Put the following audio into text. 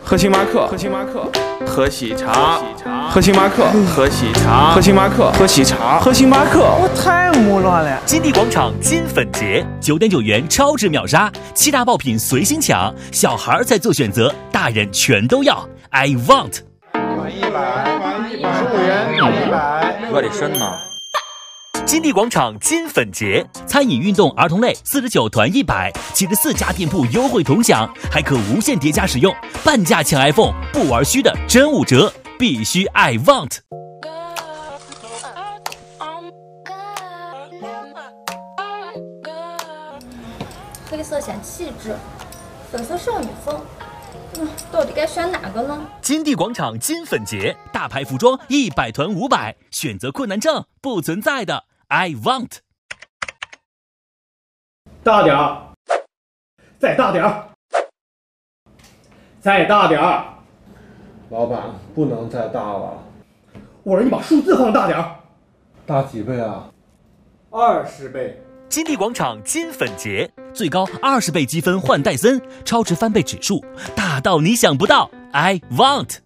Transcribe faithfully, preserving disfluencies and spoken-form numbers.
喝星巴克，喝星巴克，喝喜茶，喝星巴克，喝喜茶，喝星巴克，喝喜茶，喝星巴克。 我太木乱了。 金地广场金粉节，九点九元超值秒杀，七大爆品随心抢，小孩才做选择，大人全都要。I want。 满一百，五十五元，满一百。 我的神呐！ 金地广场金粉节，餐饮、运动、儿童类四十九团一百，七十四家店铺优惠同享，还可无限叠加使用，半价抢 iPhone， 不玩虚的真五折，必须 I want。 黑色显气质，粉色少女风。嗯，到底该选哪个呢？ 金地广场金粉节，大牌服装一百团五百，选择困难症不存在的。I want。 大点儿，再大点儿，再大点儿。 老板，不能再大了。 我让你把数字放大点儿。 大几倍啊？ 二十倍。 金地广场金粉节，最高二十倍积分换戴森，超值翻倍指数，大到你想不到。I want。